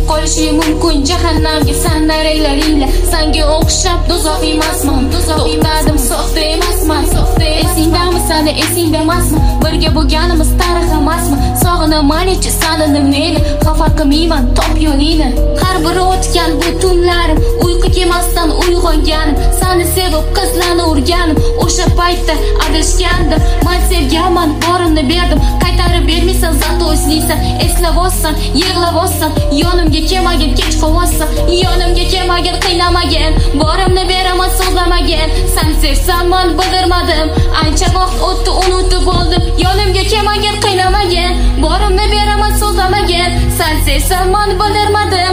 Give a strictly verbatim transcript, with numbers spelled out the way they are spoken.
qolishi mumkin jahannamga sanlar eylaringlar. Senga o'xshab do'zax emasman, to'xtadim soxta emasman. Esingdami sani esingda emasmi? Birga bo'lganimiz tarix emasmi? Sog'inaman ichi sanini meni, xafa qilmayman top yo'lingni. Har bir o'tgan bu tunlarim uyqu kemasdan uyg'onganim, seni sevib qizlarni urganim. O'sha paytda adashgandim, men sevganman, borimni berdim. Qaytarib bermaysan, zato eslaysan, eslavotsan, yig'lavotsan. Yonimga kelmagin, kech qolmassan, yonimga kelmagin, qiynamagin. Borimni beraman, so'zlamagin. Sen sevsan, men bildirmadim. Ancha vaqt o'tdi, unutib oldim. Yonimga kelmagin, qiynamagin. Borimni beraman, so'zlamagin. Sen sevsan, men bildirmadim.